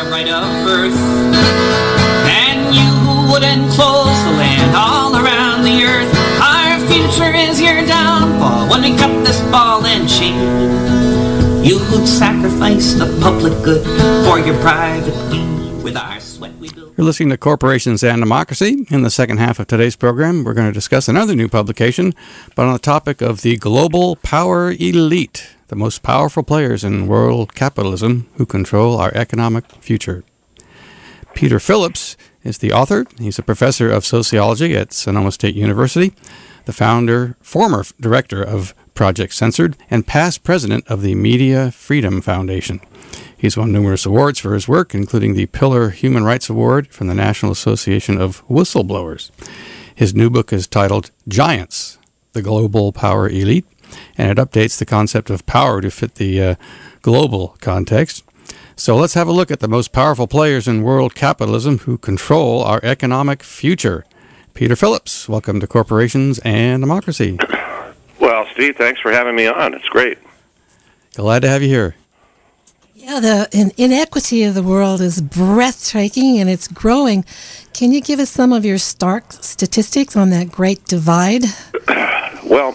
our right of birth. And you who would enclose the land all around the earth, our future is your downfall when we cut this ball and chain. You who'd sacrifice the public good for your private gain. With our sweat we build. You're listening to Corporations and Democracy. In the second half of today's program, we're going to discuss another new publication, but on the topic of the global power elite, the most powerful players in world capitalism who control our economic future. Peter Phillips is the author. He's a professor of sociology at Sonoma State University, the former director of Project Censored, and past president of the Media Freedom Foundation. He's won numerous awards for his work, including the Pillar Human Rights Award from the National Association of Whistleblowers. His new book is titled Giants, the Global Power Elite, and it updates the concept of power to fit the global context. So let's have a look at the most powerful players in world capitalism who control our economic future. Peter Phillips, welcome to Corporations and Democracy. Well, Steve, thanks for having me on. It's great. Glad to have you here. Yeah, the inequity of the world is breathtaking, and it's growing. Can you give us some of your stark statistics on that great divide? Well,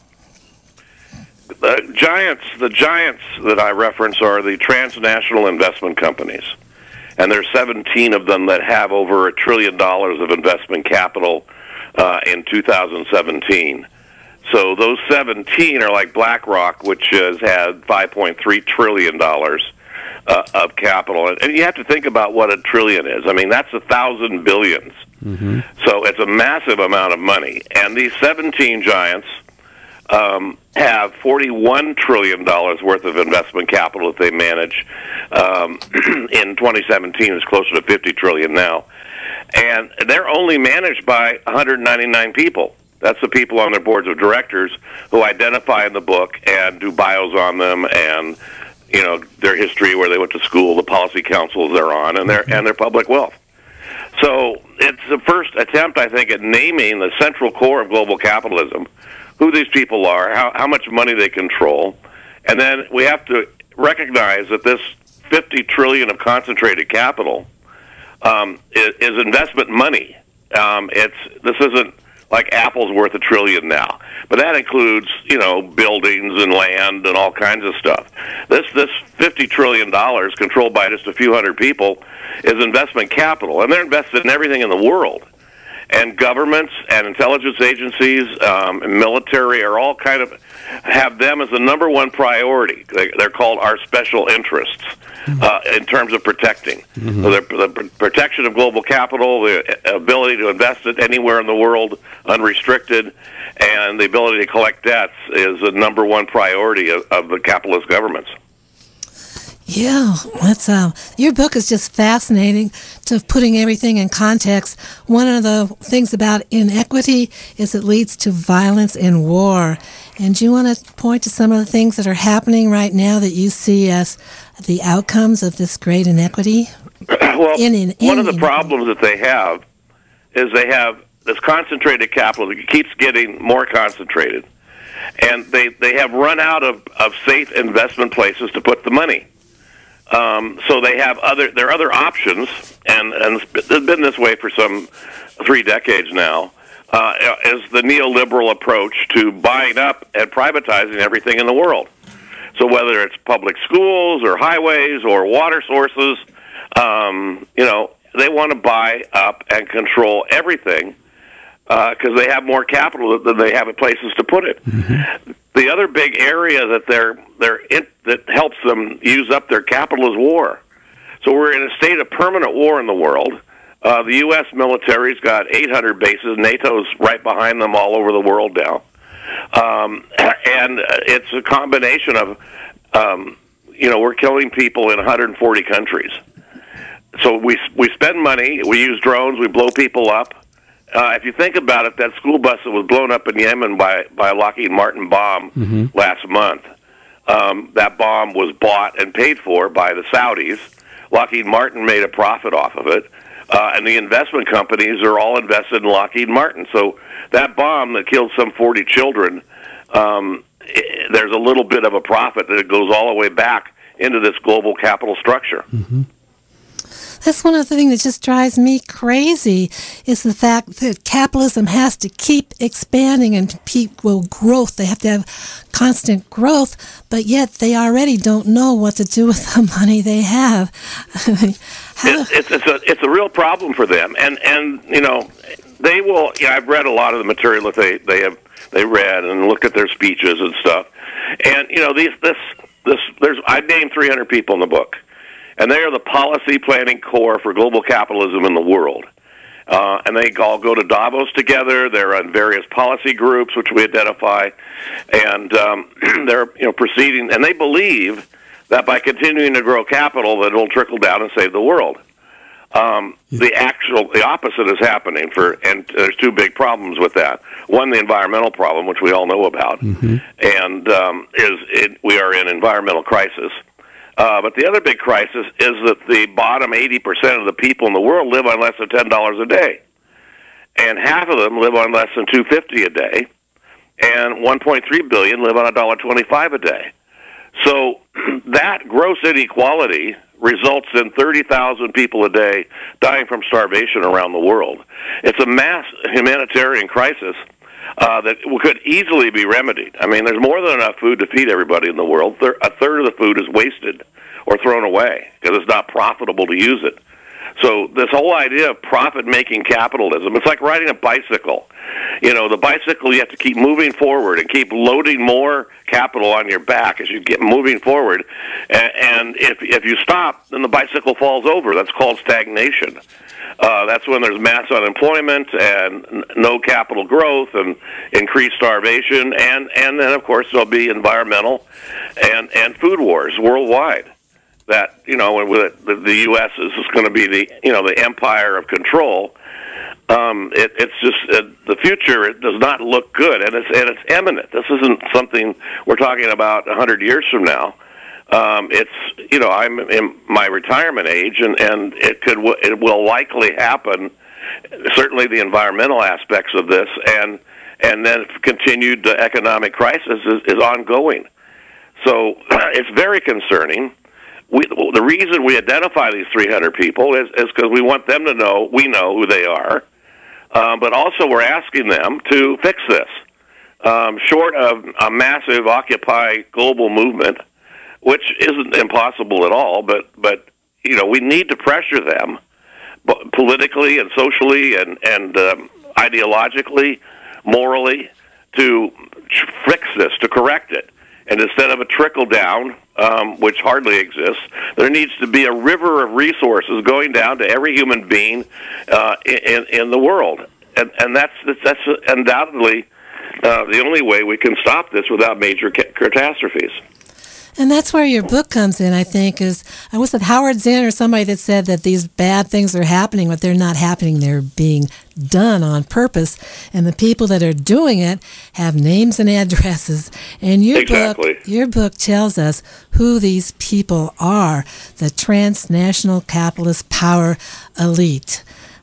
the giants that I reference are the transnational investment companies. And there's 17 of them that have over $1 trillion of investment capital in 2017. So those 17 are like BlackRock, which has had $5.3 trillion of capital. And you have to think about what a trillion is. I mean, that's 1,000 billions. Mm-hmm. So it's a massive amount of money. And these 17 giants have $41 trillion worth of investment capital that they manage. In 2017, it's closer to $50 trillion now. And they're only managed by 199 people. That's the people on their boards of directors who identify in the book and do bios on them and, you know, their history, where they went to school, the policy councils they're on, and their public wealth. So it's the first attempt, I think, at naming the central core of global capitalism, who these people are, how much money they control. And then we have to recognize that this $50 trillion of concentrated capital is investment money. This isn't like Apple's worth $1 trillion now, but that includes, you know, buildings and land and all kinds of stuff. This $50 trillion controlled by just a few hundred people is investment capital, and they're invested in everything in the world. And governments and intelligence agencies, and military are all kind of have them as the number one priority. They're called our special interests in terms of protecting. Mm-hmm. So the protection of global capital, the ability to invest it anywhere in the world unrestricted, and the ability to collect debts is the number one priority of the capitalist governments. Yeah, that's your book is just fascinating to putting everything in context. One of the things about inequity is it leads to violence and war. And do you want to point to some of the things that are happening right now that you see as the outcomes of this great inequity? Well, one of the problems that they have is they have this concentrated capital that keeps getting more concentrated. And they have run out of safe investment places to put the money. So they have other options, and it's been this way for some 3 decades now, is the neoliberal approach to buying up and privatizing everything in the world. So whether it's public schools or highways or water sources, you know, they want to buy up and control everything because they have more capital than they have places to put it. Mm-hmm. The other big area that that helps them use up their capital is war. So we're in a state of permanent war in the world. The U.S. military's got 800 bases. NATO's right behind them all over the world now. And it's a combination of, you know, we're killing people in 140 countries. So we spend money, we use drones, we blow people up. If you think about it, that school bus that was blown up in Yemen by a Lockheed Martin bomb last month, that bomb was bought and paid for by the Saudis. Lockheed Martin made a profit off of it, and the investment companies are all invested in Lockheed Martin. So that bomb that killed some 40 children, there's a little bit of a profit that goes all the way back into this global capital structure. Mm-hmm. That's one of the things that just drives me crazy is the fact that capitalism has to keep expanding and keep growth. They have to have constant growth, but yet they already don't know what to do with the money they have. It's a real problem for them, and you know, they will. Yeah, I've read a lot of the material that they read and looked at their speeches and stuff, and you know, I named 300 people in the book. And they are the policy planning core for global capitalism in the world. And they all go to Davos together. They're on various policy groups, which we identify. And they're proceeding. And they believe that by continuing to grow capital, that it'll trickle down and save the world. The opposite is happening. And there's two big problems with that. One, the environmental problem, which we all know about. Mm-hmm. And we are in environmental crisis. But the other big crisis is that the bottom 80% of the people in the world live on less than $10 a day, and half of them live on less than $2.50 a day, and 1.3 billion live on $1.25 a day. So that gross inequality results in 30,000 people a day dying from starvation around the world. It's a mass humanitarian crisis that could easily be remedied. I mean, there's more than enough food to feed everybody in the world. A third of the food is wasted or thrown away because it's not profitable to use it. So this whole idea of profit-making capitalism, it's like riding a bicycle. You know, the bicycle, you have to keep moving forward and keep loading more capital on your back as you get moving forward. And if you stop, then the bicycle falls over. That's called stagnation. That's when there's mass unemployment and no capital growth and increased starvation, and then of course there'll be environmental and food wars worldwide. That the U.S. is just going to be the empire of control. It's just the future. It does not look good, and it's imminent. This isn't something we're talking about 100 years from now. I'm in my retirement age, and it will likely happen. Certainly, the environmental aspects of this, and then continued economic crisis is ongoing. So it's very concerning. The reason we identify these 300 people is because we want them to know we know who they are, but also we're asking them to fix this. Short of a massive Occupy global movement, which isn't impossible at all, but we need to pressure them politically and socially and ideologically, morally, to fix this, to correct it. And instead of a trickle down, which hardly exists, there needs to be a river of resources going down to every human being in the world, and that's undoubtedly the only way we can stop this without major catastrophes. And that's where your book comes in, I think, is, I was at Howard Zinn or somebody that said that these bad things are happening, but they're not happening. They're being done on purpose. And the people that are doing it have names and addresses. And your book tells us who these people are, the transnational capitalist power elite.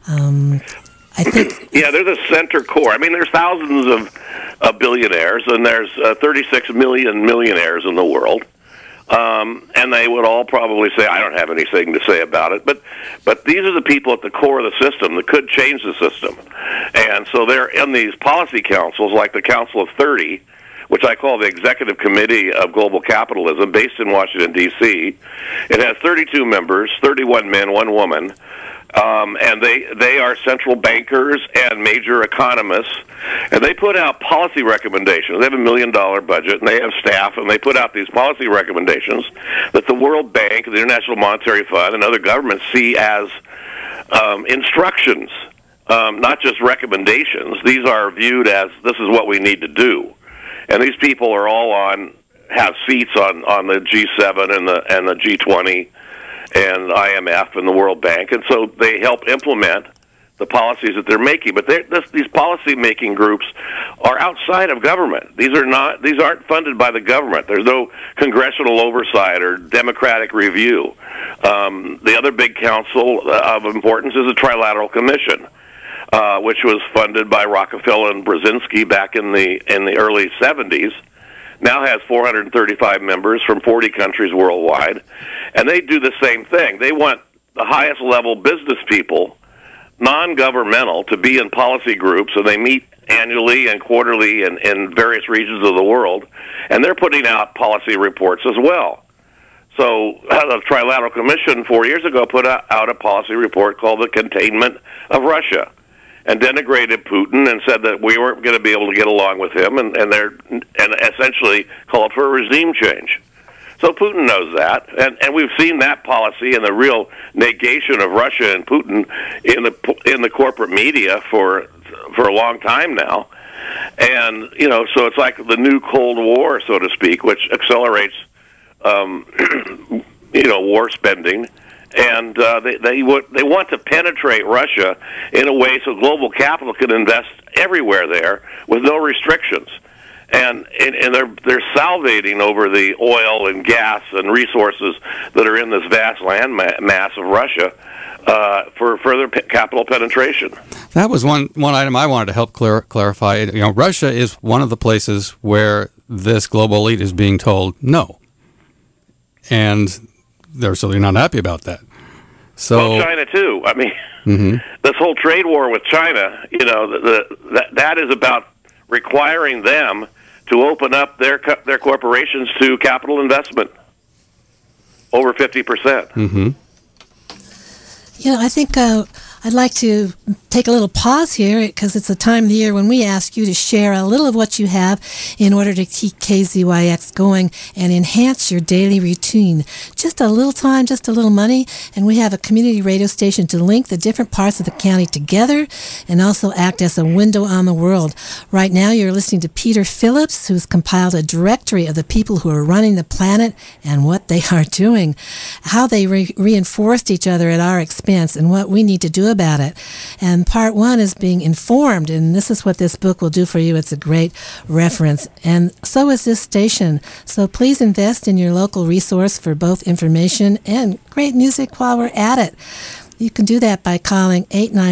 I think. Yeah, they're the center core. I mean, there's thousands of billionaires, and there's 36 million millionaires in the world. And they would all probably say, I don't have anything to say about it. But these are the people at the core of the system that could change the system. And so they're in these policy councils, like the Council of 30, which I call the Executive Committee of Global Capitalism, based in Washington, D.C. It has 32 members, 31 men, 1 woman. And they are central bankers and major economists, and they put out policy recommendations. They have $1 million budget, and they have staff, and they put out these policy recommendations that the World Bank, the International Monetary Fund, and other governments see as instructions, not just recommendations. These are viewed as, this is what we need to do. And these people are all have seats on the G7 and the G20 and IMF and the World Bank, and so they help implement the policies that they're making. But these policy-making groups are outside of government. These aren't funded by the government. There's no congressional oversight or democratic review. The other big council of importance is the Trilateral Commission, which was funded by Rockefeller and Brzezinski back in the early 70s. Now has 435 members from 40 countries worldwide, and they do the same thing. They want the highest level business people, non-governmental, to be in policy groups, and they meet annually and quarterly in various regions of the world, and they're putting out policy reports as well. So the Trilateral Commission 4 years ago put out a policy report called The Containment of Russia, and denigrated Putin and said that we weren't going to be able to get along with him, and essentially called for a regime change. So Putin knows that, and we've seen that policy and the real negation of Russia and Putin in the corporate media for a long time now. And so it's like the new Cold War, so to speak, which accelerates war spending. And they want to penetrate Russia in a way so global capital can invest everywhere there with no restrictions. And they're salivating over the oil and gas and resources that are in this vast land mass of Russia for further capital penetration. That was one item I wanted to help clarify. Russia is one of the places where this global elite is being told no, and they're certainly not happy about that. So, well, China too. I mean, this whole trade war with China, that is about requiring them to open up their corporations to capital investment, over 50%. Mm-hmm. I think I'd like to take a little pause here because it's a time of the year when we ask you to share a little of what you have in order to keep KZYX going and enhance your daily routine. Just a little time, just a little money, and we have a community radio station to link the different parts of the county together and also act as a window on the world. Right now you're listening to Peter Phillips, who's compiled a directory of the people who are running the planet and what they are doing, how they reinforced each other at our expense, and what we need to do about it. And part one is being informed, and this is what this book will do for you. It's a great reference, and so is this station. So please invest in your local resource for both information and great music while we're at it. You can do that by calling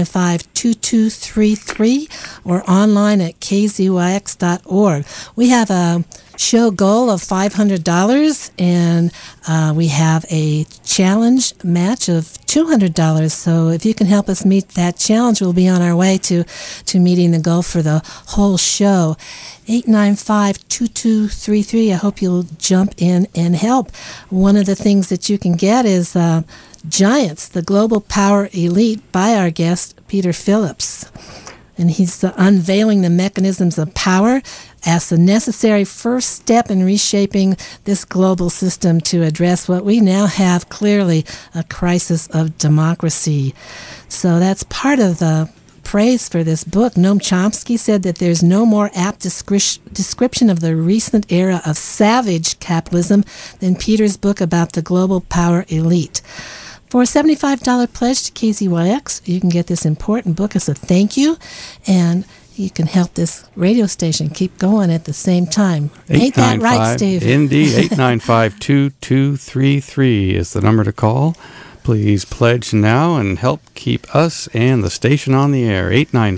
895-2233 or online at kzyx.org. We have a show goal of $500, and we have a challenge match of $200. So if you can help us meet that challenge, we'll be on our way to meeting the goal for the whole show. 895-2233. I hope you'll jump in and help. One of the things that you can get is Giants, the Global Power Elite, by our guest, Peter Phillips. And he's unveiling the mechanisms of power as the necessary first step in reshaping this global system to address what we now have clearly a crisis of democracy. So that's part of the praise for this book. Noam Chomsky said that there's no more apt description of the recent era of savage capitalism than Peter's book about the global power elite. For a $75 pledge to KZYX, you can get this important book as a thank you, and you can help this radio station keep going at the same time. Ain't that right, Steve? Indeed. 895-2233 is the number to call. Please pledge now and help keep us and the station on the air.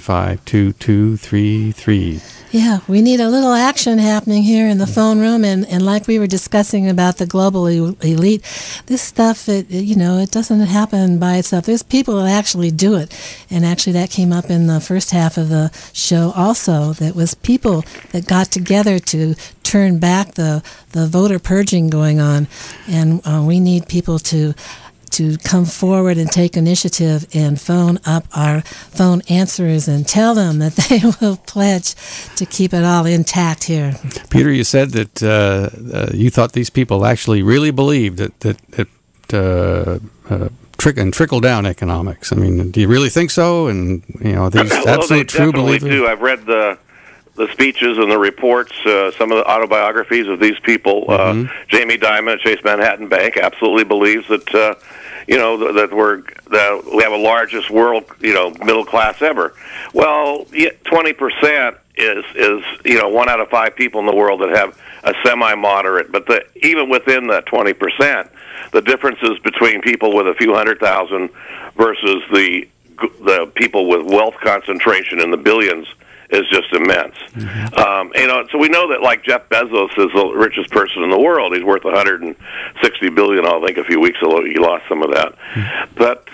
895-2233. Yeah, we need a little action happening here in the phone room, and like we were discussing about the global elite, this stuff, it doesn't happen by itself. There's people that actually do it, and actually that came up in the first half of the show also, that was people that got together to turn back the voter purging going on, and we need people to come forward and take initiative and phone up our phone answerers and tell them that they will pledge to keep it all intact here. Peter, you said that you thought these people actually really believed that trickle-down economics. I mean, do you really think so? And, these absolute true believers? Do. I've read the speeches and the reports, some of the autobiographies of these people. Jamie Dimon at Chase Manhattan Bank absolutely believes that that we have the largest world middle class ever. Well, 20% is 1 out of 5 people in the world that have a semi-moderate. But even within that 20%, the differences between people with a few 100,000 versus the people with wealth concentration in the billions is just immense. So we know that, like, Jeff Bezos is the richest person in the world. He's worth $160 billion. I think a few weeks ago he lost some of that. But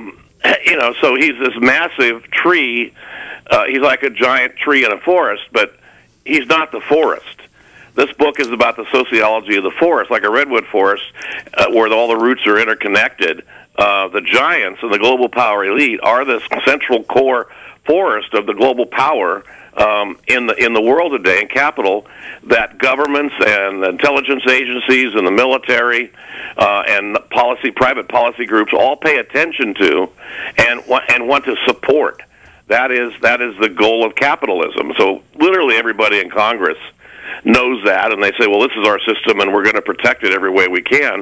so he's this massive tree. He's like a giant tree in a forest, but he's not the forest. This book is about the sociology of the forest, like a redwood forest, where all the roots are interconnected. The giants and the global power elite are this central core forest of the global power in the world today, and capital, that governments and intelligence agencies and the military and private policy groups all pay attention to and want to support. That is the goal of capitalism. So literally everybody in Congress knows that, and they say, well, this is our system, and we're going to protect it every way we can.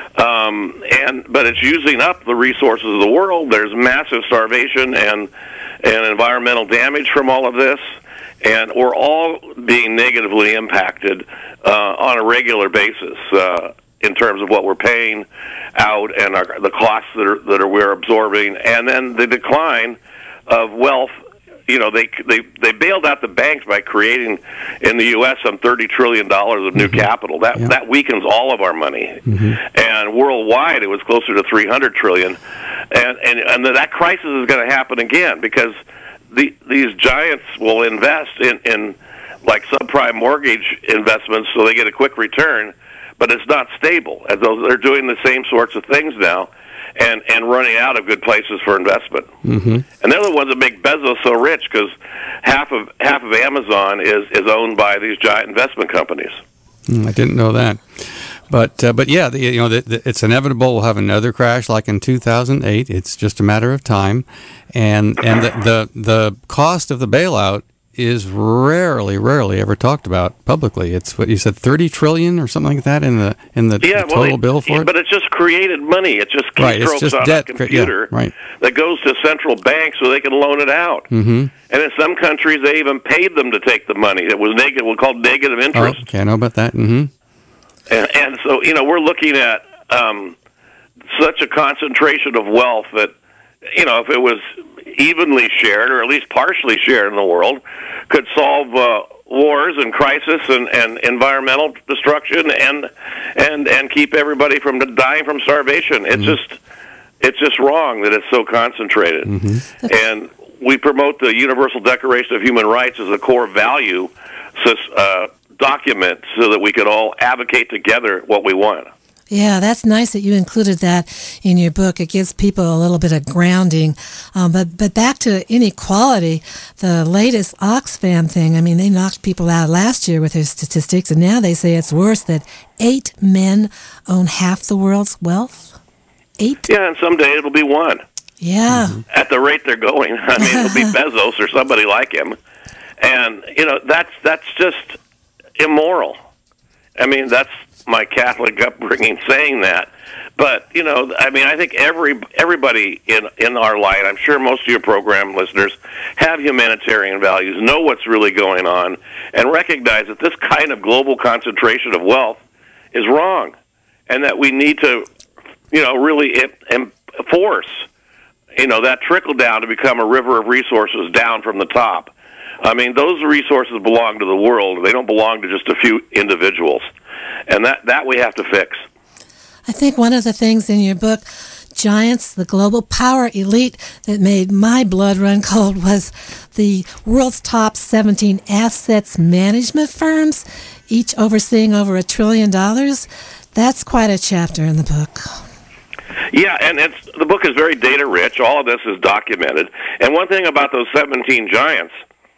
But it's using up the resources of the world. There's massive starvation and environmental damage from all of this, and we're all being negatively impacted on a regular basis in terms of what we're paying out and the costs that we're absorbing, and then the decline of wealth. They bailed out the banks by creating in the U.S. some $30 trillion of new capital. That weakens all of our money, and worldwide it was closer to $300 trillion, and that crisis is going to happen again because these giants will invest in like subprime mortgage investments so they get a quick return, but it's not stable. As though they're doing the same sorts of things now. And running out of good places for investment, and they're the ones that make Bezos so rich because half of Amazon is owned by these giant investment companies. I didn't know that, but yeah, it's inevitable. We'll have another crash like in 2008. It's just a matter of time, and the cost of the bailout is rarely ever talked about publicly. It's what you said, $30 trillion or something like that in the total bill for it. But it's just created money. It's just keystrokes on a computer that goes to central banks so they can loan it out. And in some countries, they even paid them to take the money. It was negative. We're called negative interest. Oh, okay, I know about that. And so we're looking at such a concentration of wealth that if it was evenly shared or at least partially shared in the world, could solve wars and crisis and environmental destruction and keep everybody from dying from starvation. It's just wrong that it's so concentrated. And we promote the Universal Declaration of Human Rights as a core value document so that we can all advocate together what we want. Yeah, that's nice that you included that in your book. It gives people a little bit of grounding. But back to inequality, the latest Oxfam thing, I mean, they knocked people out last year with their statistics, and now they say it's worse that 8 men own half the world's wealth. 8? Yeah, and someday it'll be 1. Yeah. At the rate they're going. I mean, it'll be Bezos or somebody like him. And, that's just immoral. I mean, that's my Catholic upbringing saying that. But, I think everybody in our light, I'm sure most of your program listeners have humanitarian values, know what's really going on, and recognize that this kind of global concentration of wealth is wrong, and that we need to, really enforce, that trickle down to become a river of resources down from the top. I mean, those resources belong to the world. They don't belong to just a few individuals. And that we have to fix. I think one of the things in your book, Giants, the global power elite, that made my blood run cold was the world's top 17 assets management firms, each overseeing over $1 trillion. That's quite a chapter in the book. Yeah, and the book is very data rich. All of this is documented. And one thing about those 17 giants,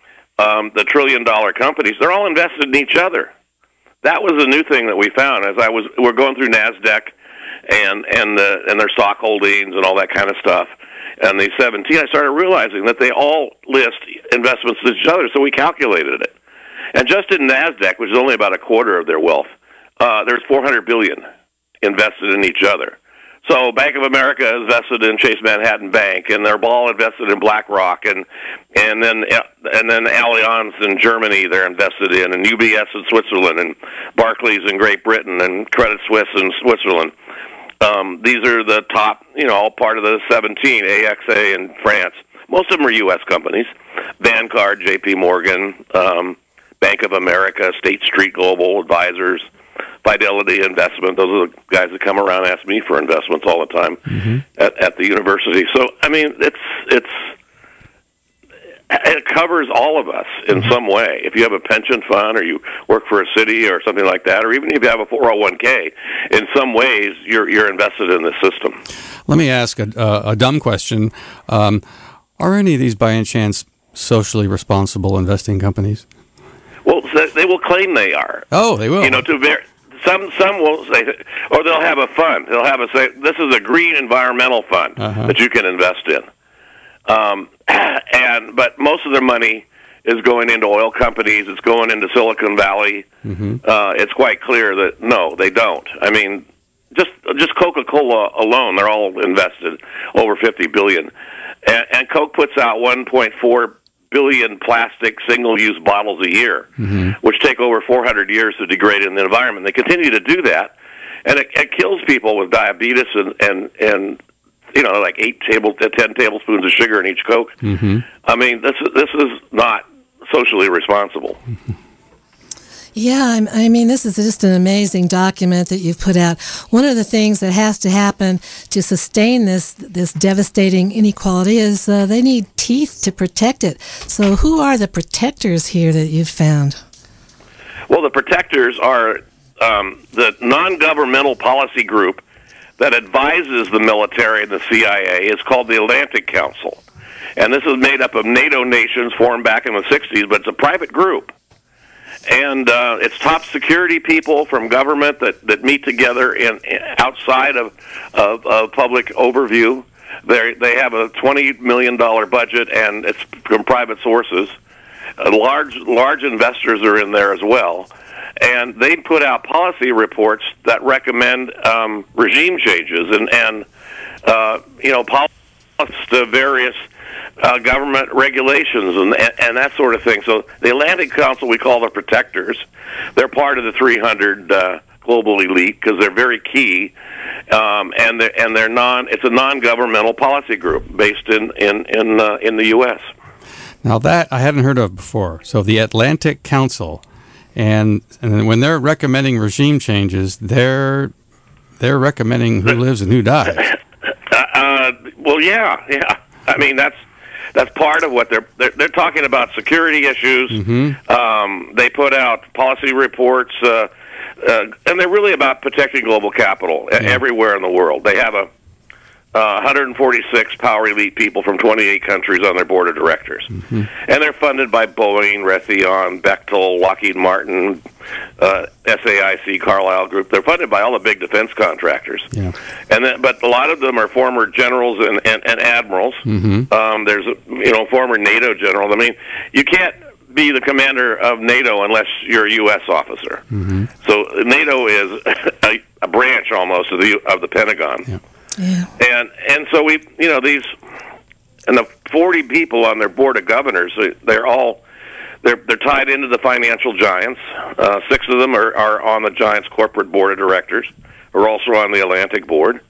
the $1 trillion companies, they're all invested in each other. That was a new thing that we found as we're going through NASDAQ and their stock holdings and all that kind of stuff. And the 17, I started realizing that they all list investments in each other, so we calculated it. And just in NASDAQ, which is only about a quarter of their wealth, there's $400 billion invested in each other. So Bank of America is invested in Chase Manhattan Bank, and they're all invested in BlackRock, and then Allianz in Germany they're invested in, and UBS in Switzerland, and Barclays in Great Britain, and Credit Suisse in Switzerland. These are the top, all part of the 17, AXA in France. Most of them are U.S. companies. Vanguard, J.P. Morgan, Bank of America, State Street Global Advisors, Fidelity Investment. Those are the guys that come around and ask me for investments all the time at the university. So, I mean, it covers all of us in some way. If you have a pension fund or you work for a city or something like that, or even if you have a 401k, in some ways you're invested in the system. Let me ask a dumb question. Are any of these, by any chance, socially responsible investing companies? Well, they will claim they are. Oh, they will. You know, some will say, or they'll have a fund. They'll have say, this is a green environmental fund that you can invest in. But most of their money is going into oil companies. It's going into Silicon Valley. It's quite clear that no, they don't. I mean, just Coca-Cola alone, they're all invested over $50 billion, and Coke puts out 1.4 billion plastic single-use bottles a year, which take over 400 years to degrade in the environment. They continue to do that, and it kills people with diabetes and you know, like 10 tablespoons of sugar in each Coke. I mean, this is not socially responsible. Yeah, I mean, this is just an amazing document that you've put out. One of the things that has to happen to sustain this devastating inequality is they need teeth to protect it. So who are the protectors here that you've found? Well, the protectors are the non-governmental policy group that advises the military and the CIA. Is called the Atlantic Council. And this is made up of NATO nations formed back in the 60s, but it's a private group. And it's top security people from government that meet together outside of public overview. They have a $20 million budget, and it's from private sources. Large investors are in there as well. And they put out policy reports that recommend regime changes and policies to various government regulations and that sort of thing. So the Atlantic Council we call the protectors. They're part of the 300 global elite because they're very key, and they're non. It's a non-governmental policy group based in the U.S. Now that I hadn't heard of before. So the Atlantic Council, and when they're recommending regime changes, they're recommending who lives and who dies. Well, yeah. I mean that's part of what they're talking about. Security issues. They put out policy reports, and they're really about protecting global capital everywhere in the world. They have 146 power elite people from 28 countries on their board of directors, and they're funded by Boeing, Raytheon, Bechtel, Lockheed Martin, SAIC, Carlyle Group. They're funded by all the big defense contractors. But a lot of them are former generals and admirals. There's a former NATO general. I mean, you can't be the commander of NATO unless you're a U.S. officer. So NATO is a branch almost of the Pentagon. And so these and the 40 people on their board of governors, they're tied into the financial giants. 6 of them are on the giants' corporate board of directors. Are also on the Atlantic board.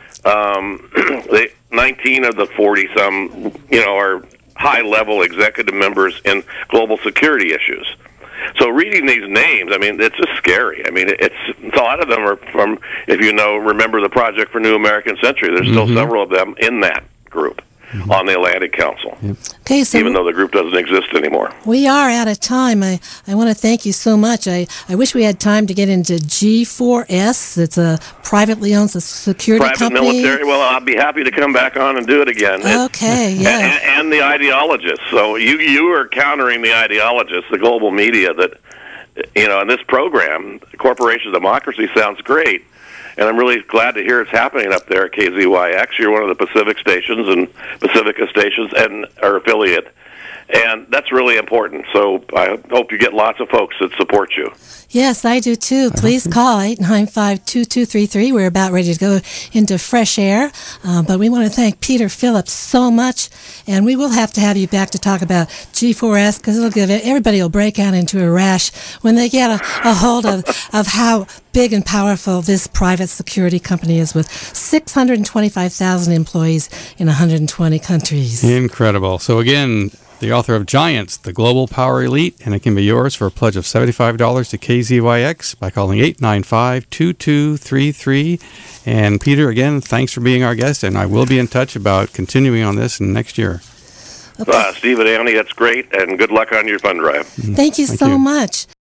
19 of the 40 some are high-level executive members in global security issues. So reading these names, I mean, it's just scary. I mean, it's a lot of them are from, if remember the Project for New American Century. There's still several of them in that group on the Atlantic Council. Okay, so even though the group doesn't exist anymore. We are out of time. I want to thank you so much. I wish we had time to get into G4S. It's a privately owned security company. Private military. Well, I'll be happy to come back on and do it again. Okay, yeah. And the ideologists. So you are countering the ideologists, the global media that, in this program, Corporation Democracy sounds great. And I'm really glad to hear it's happening up there at KZYX. You're one of the Pacific stations and Pacifica stations and our affiliate. And that's really important. So I hope you get lots of folks that support you. Yes, I do too. Please call 895-2233. We're about ready to go into fresh air. But we want to thank Peter Phillips so much. And we will have to have you back to talk about G4S because everybody will break out into a rash when they get a hold of how big and powerful this private security company is with 625,000 employees in 120 countries. Incredible. So again, the author of Giants, the Global Power Elite, and it can be yours for a pledge of $75 to KZYX by calling 895-2233. And Peter, again, thanks for being our guest, and I will be in touch about continuing on this next year. Okay. Steve and Annie, that's great, and good luck on your fund drive. Thank you so much.